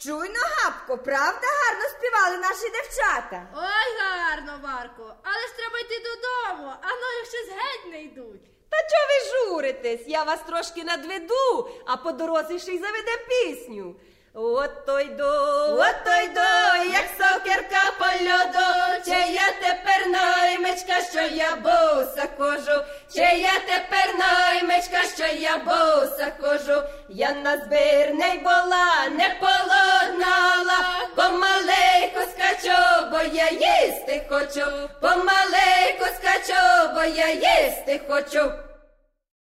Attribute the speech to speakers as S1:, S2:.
S1: Чуйно, Гапко, правда гарно співали наші дівчата?
S2: Ой, гарно, Варко, але ж треба йти додому, а ноги ще геть не йдуть.
S3: Та чого ви журитесь? Я вас трошки надведу, а по дорозі ще й заведем пісню. Ото йду, як сокирка по льоду, чи я тепер наймичка, що я боса хожу, чи я тепер наймичка, що я боса хожу. Я на збір не була, не полонала, помаленьку скачу, бо я їсти хочу, помаленьку скачу, бо я їсти хочу.